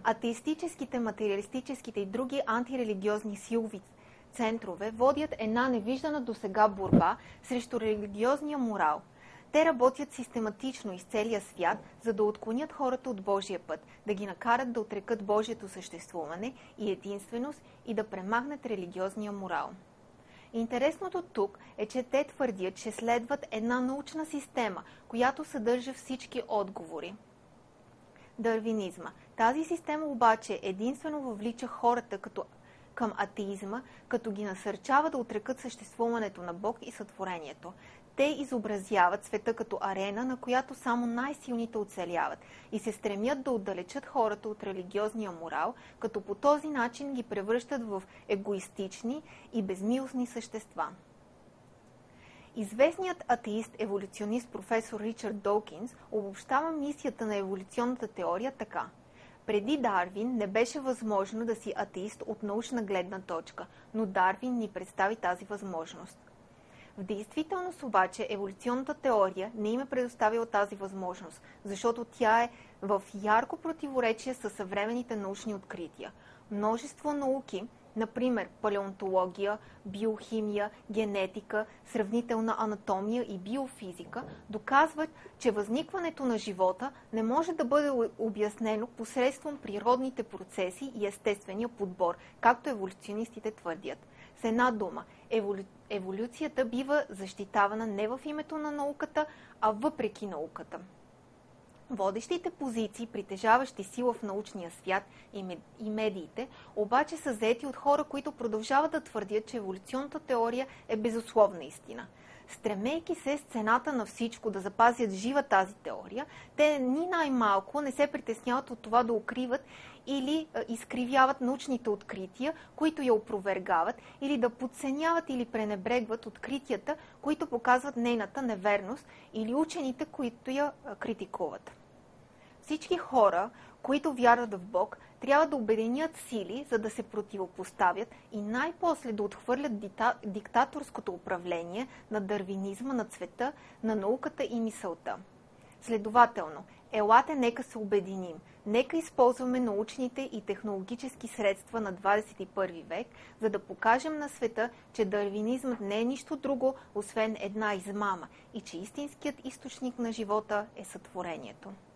Атеистическите, материалистическите и други антирелигиозни силови центрове водят една невиждана досега борба срещу религиозния морал. Те работят систематично из целия свят, за да отклонят хората от Божия път, да ги накарат да отрекат Божието съществуване и единственост и да премахнат религиозния морал. Интересното тук е, че те твърдят, че следват една научна система, която съдържа всички отговори. Дарвинизма. Тази система обаче единствено въвлича хората към атеизма, като ги насърчава да отрекат съществуването на Бог и сътворението. Те изобразяват света като арена, на която само най-силните оцеляват и се стремят да отдалечат хората от религиозния морал, като по този начин ги превръщат в егоистични и безмилостни същества. Известният атеист-еволюционист професор Ричард Докинс обобщава мисията на еволюционната теория така. Преди Дарвин не беше възможно да си атеист от научна гледна точка, но Дарвин ни представи тази възможност. В действителност обаче еволюционната теория не им е предоставила тази възможност, защото тя е в ярко противоречие с съвременните научни открития. Множество науки, например палеонтология, биохимия, генетика, сравнителна анатомия и биофизика, доказват, че възникването на живота не може да бъде обяснено посредством природните процеси и естествения подбор, както еволюционистите твърдят. С една дума, еволюцията бива защитавана не в името на науката, а въпреки науката. Водещите позиции, притежаващи сила в научния свят и медиите, обаче са заети от хора, които продължават да твърдят, че еволюционната теория е безусловна истина. Стремейки се с цената на всичко да запазят жива тази теория, те ни най-малко не се притесняват от това да укриват или изкривяват научните открития, които я опровергават, или да подценяват или пренебрегват откритията, които показват нейната неверност, или учените, които я критикуват. Всички хора, които вярват в Бог, трябва да обединят сили, за да се противопоставят и най-после да отхвърлят диктаторското управление на дарвинизма на света, на науката и мисълта. Следователно, елате нека се обединим, нека използваме научните и технологически средства на 21 век, за да покажем на света, че дарвинизмът не е нищо друго, освен една измама и че истинският източник на живота е сътворението.